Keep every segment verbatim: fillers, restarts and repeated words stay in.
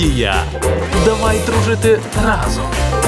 Дружболандія! Давай дружити разом!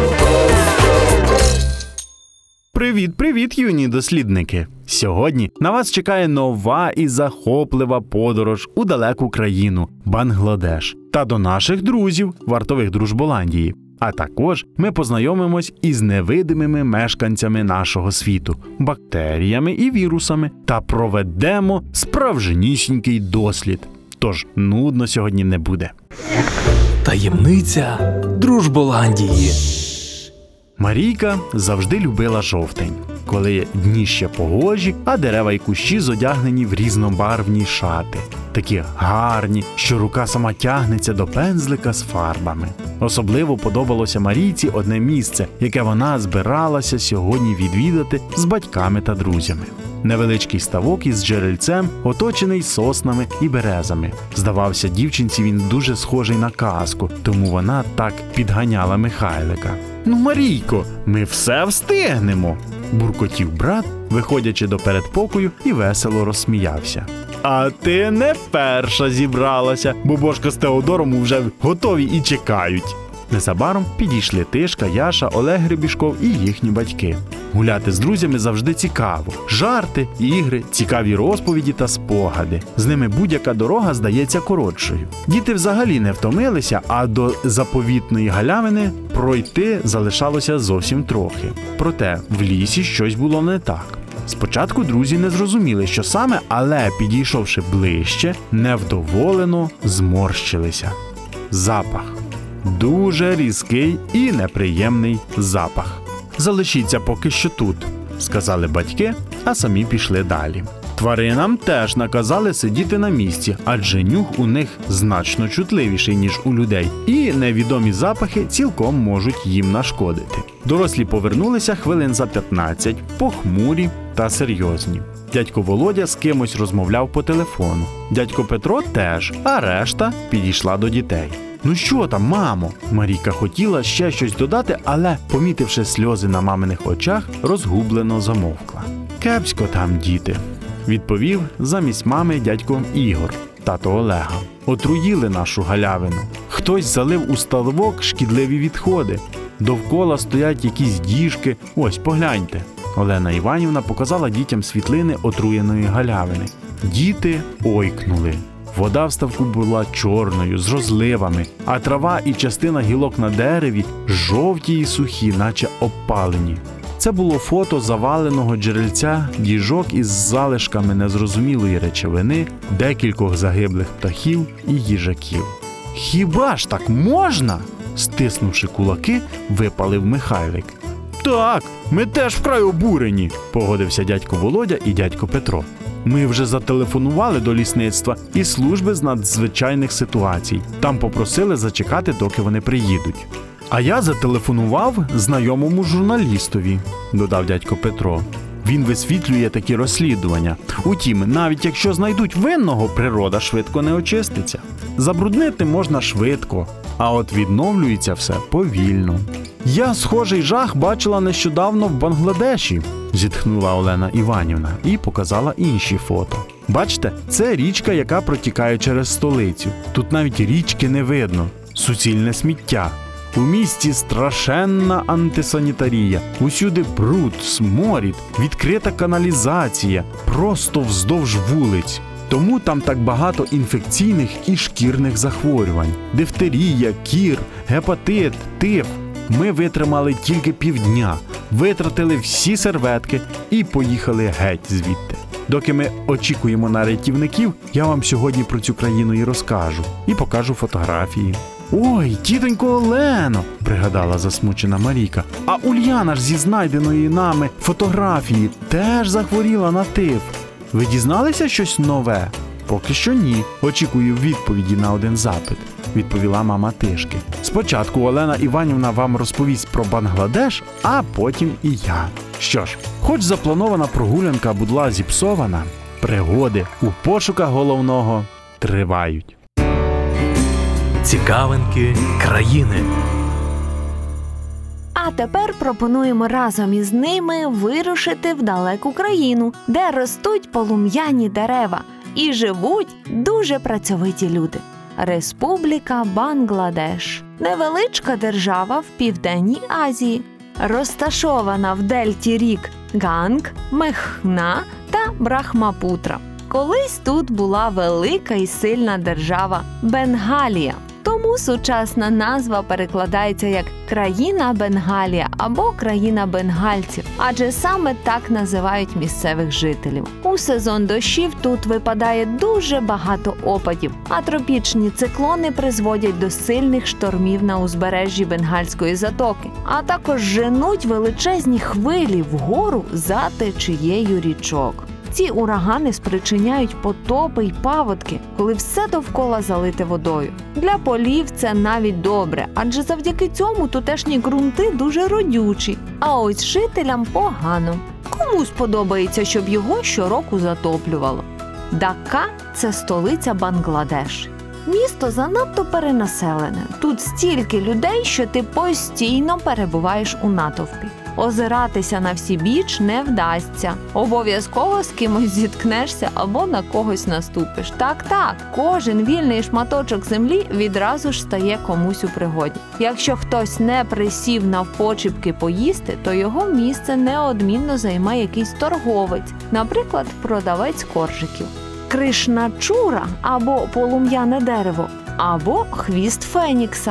Привіт-привіт, юні дослідники! Сьогодні на вас чекає нова і захоплива подорож у далеку країну – Бангладеш. Та до наших друзів, вартових Дружболандії. А також ми познайомимось із невидимими мешканцями нашого світу – бактеріями і вірусами. Та проведемо справжнісінький дослід. Тож нудно сьогодні не буде. Таємниця Дружболандії. Марійка завжди любила жовтень, коли дні ще погожі, а дерева й кущі зодягнені в різнобарвні шати. Такі гарні, що рука сама тягнеться до пензлика з фарбами. Особливо подобалося Марійці одне місце, яке вона збиралася сьогодні відвідати з батьками та друзями. Невеличкий ставок із джерельцем, оточений соснами і березами. Здавався, дівчинці він дуже схожий на казку, тому вона так підганяла Михайлика. «Ну, Марійко, ми все встигнемо!» – буркотів брат, виходячи до передпокою, і весело розсміявся. «А ти не перша зібралася, бо Божка з Теодором вже готові і чекають!» Незабаром підійшли Тишка, Яша, Олег Гребішков і їхні батьки. Гуляти з друзями завжди цікаво. Жарти, ігри, цікаві розповіді та спогади. З ними будь-яка дорога здається коротшою. Діти взагалі не втомилися, а до заповітної галявини пройти залишалося зовсім трохи. Проте в лісі щось було не так. Спочатку друзі не зрозуміли, що саме, але, підійшовши ближче, невдоволено зморщилися. Запах. Дуже різкий і неприємний запах. «Залишіться поки що тут», – сказали батьки, а самі пішли далі. Тваринам теж наказали сидіти на місці, адже нюх у них значно чутливіший, ніж у людей, і невідомі запахи цілком можуть їм нашкодити. Дорослі повернулися хвилин за п'ятнадцять, похмурі та серйозні. Дядько Володя з кимось розмовляв по телефону. Дядько Петро теж, а решта підійшла до дітей. «Ну що там, мамо?» Марійка хотіла ще щось додати, але, помітивши сльози на маминих очах, розгублено замовкла. «Кепсько там, діти», – відповів замість мами дядько Ігор, тато Олега. «Отруїли нашу галявину. Хтось залив у ставок шкідливі відходи. Довкола стоять якісь діжки. Ось, погляньте». Олена Іванівна показала дітям світлини отруєної галявини. Діти ойкнули. Вода в ставку була чорною, з розливами, а трава і частина гілок на дереві жовті й сухі, наче обпалені. Це було фото заваленого джерельця, діжок із залишками незрозумілої речовини, декількох загиблих птахів і їжаків. «Хіба ж так можна?» – стиснувши кулаки, випалив Михайлик. «Так, ми теж вкрай обурені», – погодився дядько Володя і дядько Петро. «Ми вже зателефонували до лісництва і служби з надзвичайних ситуацій. Там попросили зачекати, доки вони приїдуть». «А я зателефонував знайомому журналістові», – додав дядько Петро. «Він висвітлює такі розслідування. Утім, навіть якщо знайдуть винного, природа швидко не очиститься. Забруднити можна швидко, а от відновлюється все повільно». «Я схожий жах бачила нещодавно в Бангладеші», – зітхнула Олена Іванівна і показала інші фото. «Бачите, це річка, яка протікає через столицю. Тут навіть річки не видно. Суцільне сміття. У місті страшенна антисанітарія. Усюди бруд, сморід, відкрита каналізація. Просто вздовж вулиць. Тому там так багато інфекційних і шкірних захворювань. Дифтерія, кір, гепатит, тиф. Ми витримали тільки півдня, витратили всі серветки і поїхали геть звідти. Доки ми очікуємо на рятівників, я вам сьогодні про цю країну і розкажу, і покажу фотографії». «Ой, тітонько Олено», – пригадала засмучена Марійка, «а Ульяна ж зі знайденої нами фотографії теж захворіла на тиф. Ви дізналися щось нове?» «Поки що ні. Очікую відповіді на один запит», – відповіла мама Тишки. «Спочатку Олена Іванівна вам розповість про Бангладеш, а потім і я. Що ж, хоч запланована прогулянка була зіпсована, пригоди у пошуках головного тривають». Цікавинки країни. А тепер пропонуємо разом із ними вирушити в далеку країну, де ростуть полум'яні дерева і живуть дуже працьовиті люди. Республіка Бангладеш. Невеличка держава в Південній Азії, розташована в дельті рік Ганг, Мехна та Брахмапутра. Колись тут була велика і сильна держава Бенгалія. Тому сучасна назва перекладається як «країна Бенгалія» або «країна бенгальців», адже саме так називають місцевих жителів. У сезон дощів тут випадає дуже багато опадів, а тропічні циклони призводять до сильних штормів на узбережжі Бенгальської затоки, а також женуть величезні хвилі вгору за течією річок. Ці урагани спричиняють потопи й паводки, коли все довкола залите водою. Для полів це навіть добре, адже завдяки цьому тутешні ґрунти дуже родючі, а ось жителям погано. Кому сподобається, щоб його щороку затоплювало? Дака – це столиця Бангладеш. Місто занадто перенаселене. Тут стільки людей, що ти постійно перебуваєш у натовпі. Озиратися на всі біч не вдасться. Обов'язково з кимось зіткнешся або на когось наступиш. Так-так, кожен вільний шматочок землі відразу ж стає комусь у пригоді. Якщо хтось не присів навпочіпки поїсти, то його місце неодмінно займає якийсь торговець, наприклад, продавець коржиків. Кришначура або полум'яне дерево, або хвіст фенікса,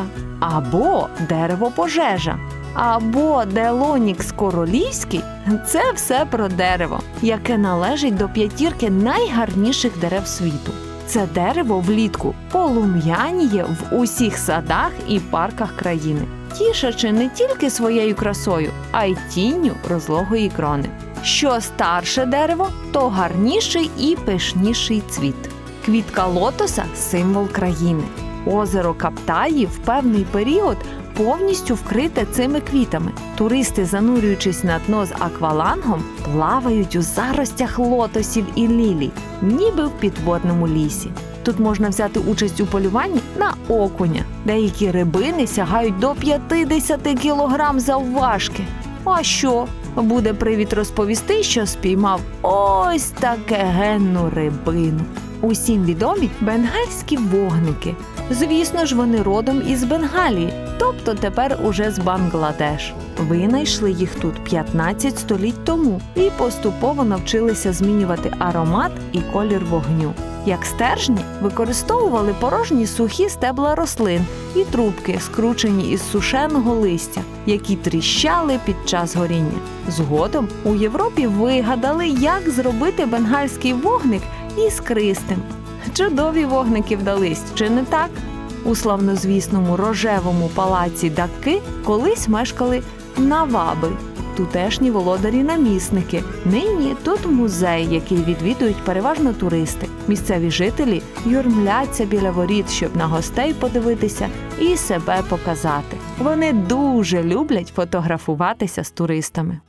або дерево пожежа, або делонікс королівський – це все про дерево, яке належить до п'ятірки найгарніших дерев світу. Це дерево влітку полум'яніє в усіх садах і парках країни, тішачи не тільки своєю красою, а й тінню розлогої крони. Що старше дерево, то гарніший і пишніший цвіт. Квітка лотоса – символ країни. Озеро Каптаї в певний період повністю вкрите цими квітами. Туристи, занурюючись на дно з аквалангом, плавають у заростях лотосів і лілій, ніби в підводному лісі. Тут можна взяти участь у полюванні на окуня. Деякі рибини сягають до п'ятдесят кілограм завважки. А що? Буде привід розповісти, що спіймав ось такегенну рибину. Усім відомі бенгальські вогники. Звісно ж, вони родом із Бенгалії, тобто тепер уже з Бангладеш. Винайшли їх тут п'ятнадцять століть тому і поступово навчилися змінювати аромат і колір вогню. Як стержні використовували порожні сухі стебла рослин і трубки, скручені із сушеного листя, які тріщали під час горіння. Згодом у Європі вигадали, як зробити бенгальський вогник іскристим. Чудові вогники вдались, чи не так? У славнозвісному рожевому палаці Даки колись мешкали наваби, тутешні володарі-намісники. Нині тут музей, який відвідують переважно туристи. Місцеві жителі юрмляться біля воріт, щоб на гостей подивитися і себе показати. Вони дуже люблять фотографуватися з туристами.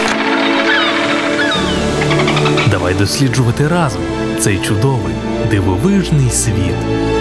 Давай досліджувати разом цей чудовий, дивовижний світ.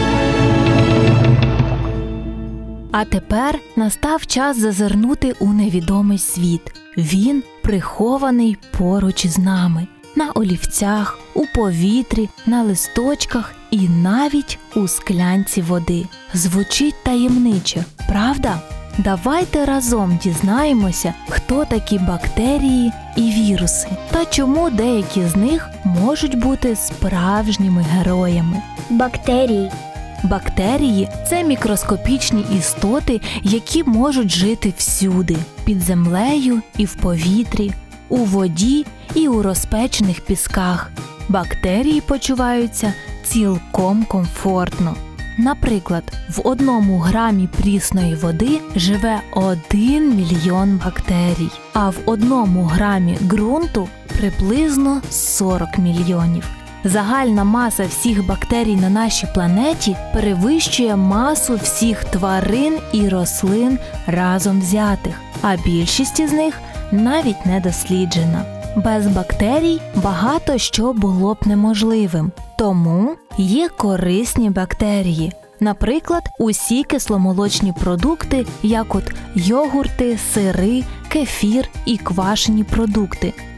А тепер настав час зазирнути у невідомий світ. Він прихований поруч із нами. На олівцях, у повітрі, на листочках і навіть у склянці води. Звучить таємниче, правда? Давайте разом дізнаємося, хто такі бактерії і віруси, та чому деякі з них можуть бути справжніми героями. Бактерії. Бактерії – це мікроскопічні істоти, які можуть жити всюди – під землею і в повітрі, у воді і у розпечених пісках. Бактерії почуваються цілком комфортно. Наприклад, в одному грамі прісної води живе один мільйон бактерій, а в одному грамі ґрунту приблизно сорок мільйонів. Загальна маса всіх бактерій на нашій планеті перевищує масу всіх тварин і рослин разом взятих, а більшість із них навіть не досліджена. Без бактерій багато що було б неможливим, тому є корисні бактерії. Наприклад, усі кисломолочні продукти, як от йогурти, сири, кефір і квашені продукти.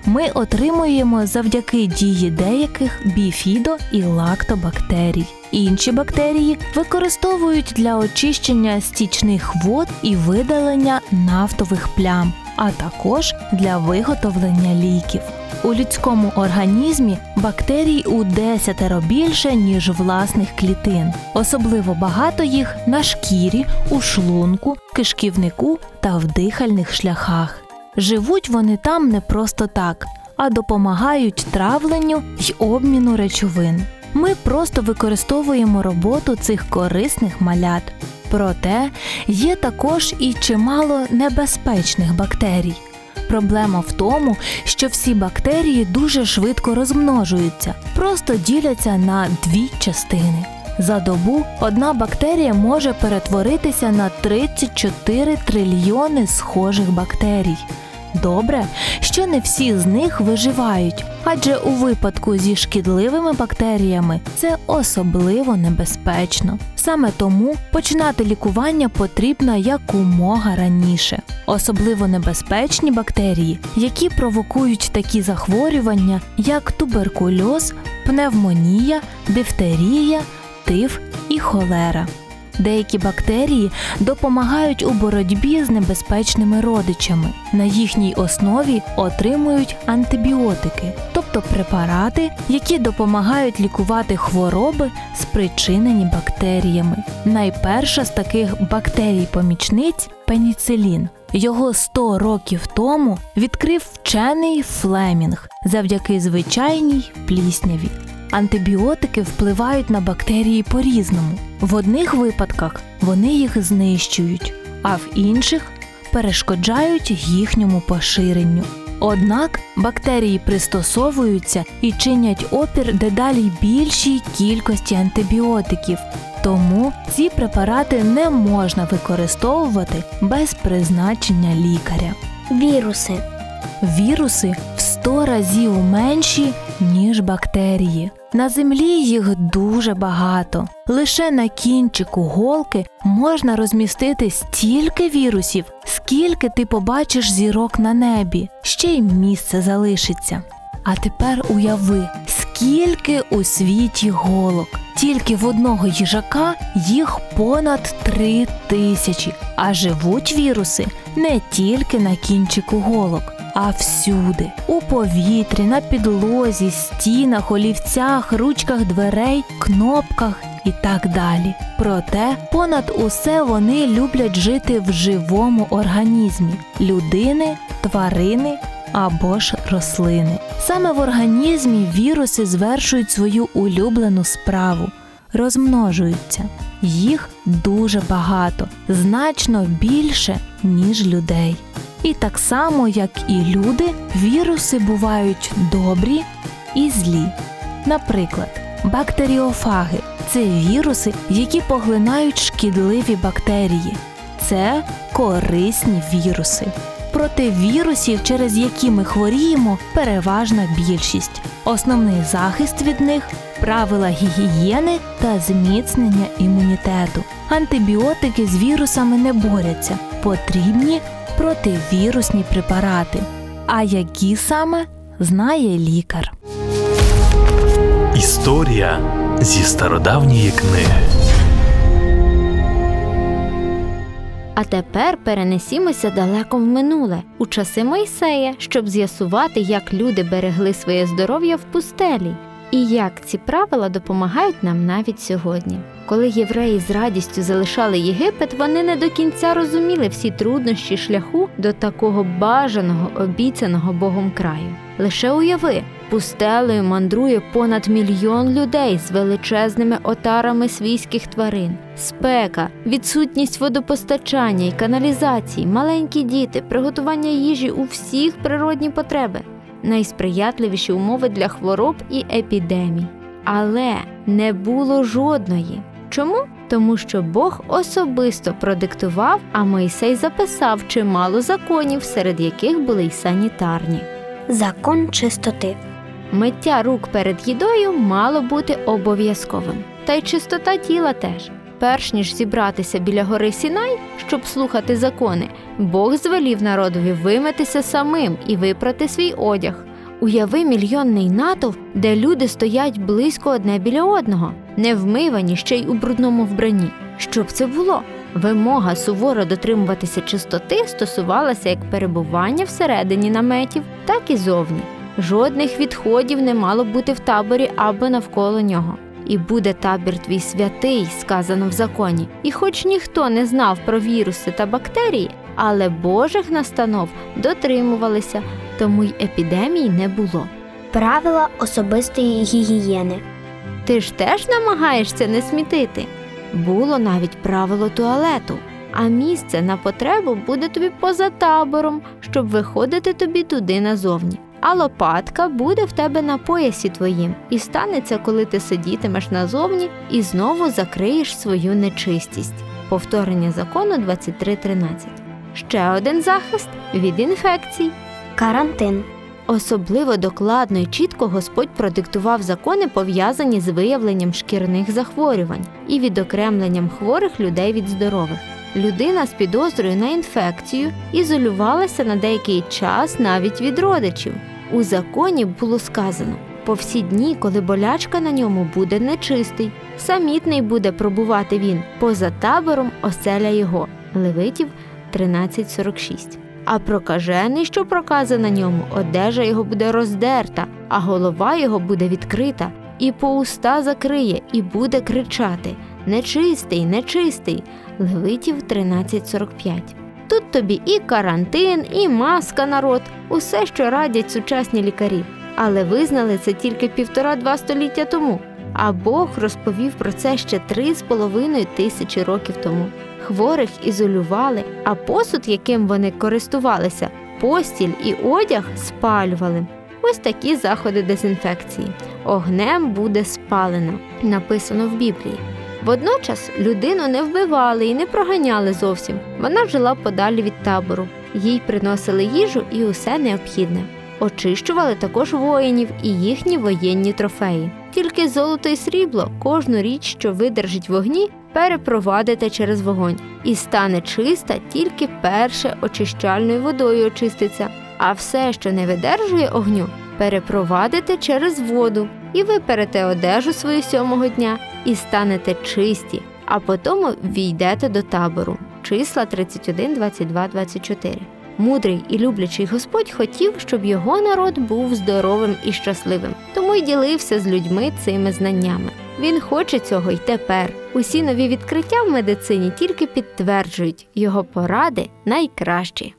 ми отримуємо завдяки дії деяких біфідо- і лактобактерій. Інші бактерії використовують для очищення стічних вод і видалення нафтових плям, а також для виготовлення ліків. У людському організмі бактерій у десятеро більше, ніж власних клітин. Особливо багато їх на шкірі, у шлунку, кишківнику та в дихальних шляхах. Живуть вони там не просто так, а допомагають травленню й обміну речовин. Ми просто використовуємо роботу цих корисних малят. Проте є також і чимало небезпечних бактерій. Проблема в тому, що всі бактерії дуже швидко розмножуються, просто діляться на дві частини. За добу одна бактерія може перетворитися на тридцять чотири трильйони схожих бактерій. Добре, що не всі з них виживають, адже у випадку зі шкідливими бактеріями це особливо небезпечно. Саме тому починати лікування потрібно якомога раніше. Особливо небезпечні бактерії, які провокують такі захворювання, як туберкульоз, пневмонія, дифтерія, тиф і холера. Деякі бактерії допомагають у боротьбі з небезпечними родичами. На їхній основі отримують антибіотики, тобто препарати, які допомагають лікувати хвороби, спричинені бактеріями. Найперша з таких бактерій-помічниць – пеніцилін. Його сто років тому відкрив вчений Флемінг завдяки звичайній плісняві. Антибіотики впливають на бактерії по-різному. В одних випадках вони їх знищують, а в інших перешкоджають їхньому поширенню. Однак бактерії пристосовуються і чинять опір дедалі більшій кількості антибіотиків, тому ці препарати не можна використовувати без призначення лікаря. Віруси. Віруси в сто разів менші, ніж бактерії. На землі їх дуже багато. Лише на кінчику голки можна розмістити стільки вірусів, скільки ти побачиш зірок на небі. Ще й місце залишиться. А тепер уяви, скільки у світі голок. Тільки в одного їжака їх понад три тисячі. А живуть віруси не тільки на кінчику голок, а всюди. У повітрі, на підлозі, стінах, олівцях, ручках дверей, кнопках і так далі. Проте, понад усе вони люблять жити в живому організмі – людини, тварини або ж рослини. Саме в організмі віруси звершують свою улюблену справу – розмножуються. Їх дуже багато, значно більше, ніж людей. І так само, як і люди, віруси бувають добрі і злі. Наприклад, бактеріофаги – це віруси, які поглинають шкідливі бактерії. Це корисні віруси. Проти вірусів, через які ми хворіємо, переважна більшість. Основний захист від них – правила гігієни та зміцнення імунітету. Антибіотики з вірусами не борються, потрібні противірусні препарати. А які саме – знає лікар. Історія зі стародавньої книги. А тепер перенесімося далеко в минуле, у часи Мойсея, щоб з'ясувати, як люди берегли своє здоров'я в пустелі. І як ці правила допомагають нам навіть сьогодні. Коли євреї з радістю залишали Єгипет, вони не до кінця розуміли всі труднощі шляху до такого бажаного, обіцяного Богом краю. Лише уяви, пустелею мандрує понад мільйон людей з величезними отарами свійських тварин. Спека, відсутність водопостачання і каналізації, маленькі діти, приготування їжі у всіх природні потреби. Найсприятливіші умови для хвороб і епідемій. Але не було жодної. Чому? Тому що Бог особисто продиктував, а Мойсей записав чимало законів, серед яких були й санітарні. Закон чистоти. Миття рук перед їдою мало бути обов'язковим. Та й чистота тіла теж. Перш ніж зібратися біля гори Сінай, щоб слухати закони, Бог звелів народові вимитися самим і випрати свій одяг. Уяви мільйонний натовп, де люди стоять близько одне біля одного, не вмивані, ще й у брудному вбранні. Що б це було? Вимога суворо дотримуватися чистоти стосувалася як перебування всередині наметів, так і зовні. Жодних відходів не мало бути в таборі або навколо нього. «І буде табір твій святий», сказано в законі. І хоч ніхто не знав про віруси та бактерії, але Божих настанов дотримувалися, тому й епідемій не було. Правила особистої гігієни. Ти ж теж намагаєшся не смітити? Було навіть правило туалету. А місце на потребу буде тобі поза табором, щоб виходити тобі туди назовні. А лопатка буде в тебе на поясі твоїм. І станеться, коли ти сидітимеш назовні і знову закриєш свою нечистість. Повторення закону двадцять три тринадцять. Ще один захист від інфекцій. Карантин. Особливо докладно і чітко Господь продиктував закони, пов'язані з виявленням шкірних захворювань і відокремленням хворих людей від здорових. Людина з підозрою на інфекцію ізолювалася на деякий час навіть від родичів. У законі було сказано: по всі дні, коли болячка на ньому буде нечистий, самітний буде пробувати він, поза табором оселя його. Левитів тринадцять сорок шість. А прокажений, що проказа на ньому, одежа його буде роздерта, а голова його буде відкрита, і по уста закриє, і буде кричати: «Нечистий, нечистий!» Левитів тринадцять сорок п'ять. Тут тобі і карантин, і маска на рот, усе, що радять сучасні лікарі. Але визнали це тільки півтора-два століття тому. А Бог розповів про це ще три з половиною тисячі років тому. Хворих ізолювали, а посуд, яким вони користувалися, постіль і одяг спалювали. Ось такі заходи дезінфекції. Огнем буде спалено, написано в Біблії. Водночас людину не вбивали і не проганяли зовсім. Вона жила подалі від табору. Їй приносили їжу і усе необхідне. Очищували також воїнів і їхні воєнні трофеї. Тільки золото і срібло, кожну річ, що видержить вогні, перепровадите через вогонь. І стане чиста, тільки перше очищальною водою очиститься. А все, що не видержує огню, перепровадите через воду. І виперете одежу свою сьомого дня, і станете чисті, а потому війдете до табору. Числа тридцять один, двадцять два, двадцять чотири. Мудрий і люблячий Господь хотів, щоб його народ був здоровим і щасливим, тому й ділився з людьми цими знаннями. Він хоче цього й тепер. Усі нові відкриття в медицині тільки підтверджують, його поради найкращі.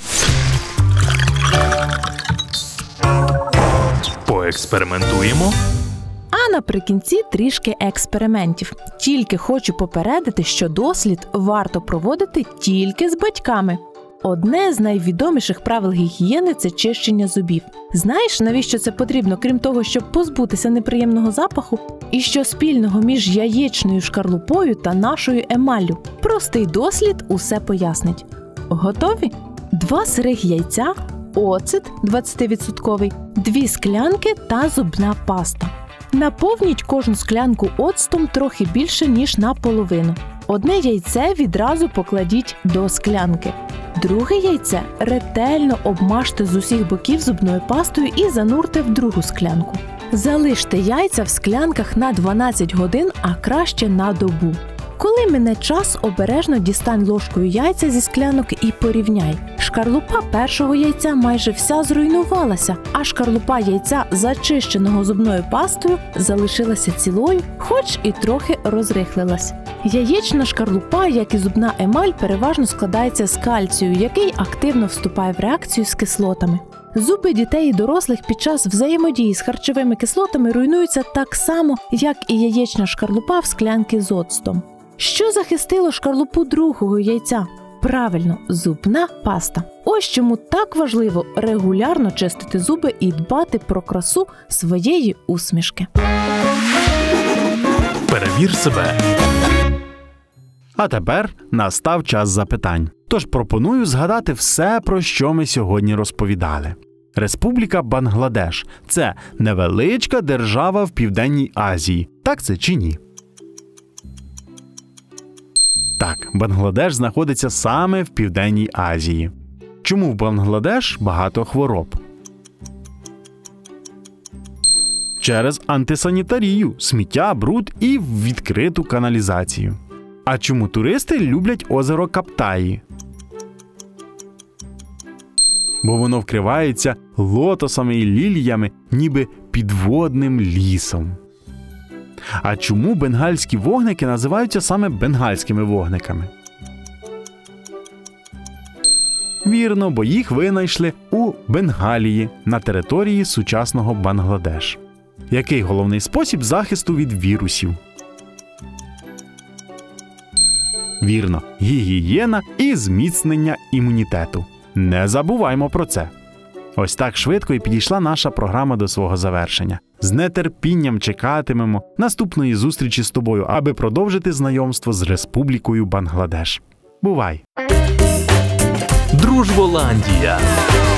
Поекспериментуємо. А наприкінці трішки експериментів. Тільки хочу попередити, що дослід варто проводити тільки з батьками. Одне з найвідоміших правил гігієни – це чищення зубів. Знаєш, навіщо це потрібно, крім того, щоб позбутися неприємного запаху? І що спільного між яєчною шкарлупою та нашою емаллю? Простий дослід усе пояснить. Готові? Два сирих яйця, оцет двадцятивідсотковий, дві склянки та зубна паста. Наповніть кожну склянку оцтом трохи більше, ніж наполовину. Одне яйце відразу покладіть до склянки. Друге яйце ретельно обмажте з усіх боків зубною пастою і занурте в другу склянку. Залиште яйця в склянках на дванадцять годин, а краще на добу. Коли мине час, обережно дістань ложкою яйця зі склянок і порівняй. Шкарлупа першого яйця майже вся зруйнувалася, а шкарлупа яйця, зачищеного зубною пастою, залишилася цілою, хоч і трохи розрихлилась. Яєчна шкарлупа, як і зубна емаль, переважно складається з кальцію, який активно вступає в реакцію з кислотами. Зуби дітей і дорослих під час взаємодії з харчовими кислотами руйнуються так само, як і яєчна шкарлупа в склянці з оцтом. Що захистило шкарлупу другого яйця? Правильно, зубна паста. Ось чому так важливо регулярно чистити зуби і дбати про красу своєї усмішки. Перевір себе. А тепер настав час запитань. Тож пропоную згадати все, про що ми сьогодні розповідали. Республіка Бангладеш – це невеличка держава в Південній Азії. Так це чи ні? Так, Бангладеш знаходиться саме в Південній Азії. Чому в Бангладеш багато хвороб? Через антисанітарію, сміття, бруд і відкриту каналізацію. А чому туристи люблять озеро Каптаї? Бо воно вкривається лотосами і ліліями, ніби підводним лісом. А чому бенгальські вогники називаються саме бенгальськими вогниками? Вірно, бо їх винайшли у Бенгалії на території сучасного Бангладеш. Який головний спосіб захисту від вірусів? Вірно, гігієна і зміцнення імунітету. Не забуваймо про це. Ось так швидко і підійшла наша програма до свого завершення. З нетерпінням чекатимемо наступної зустрічі з тобою, аби продовжити знайомство з Республікою Бангладеш. Бувай! Дружболандія.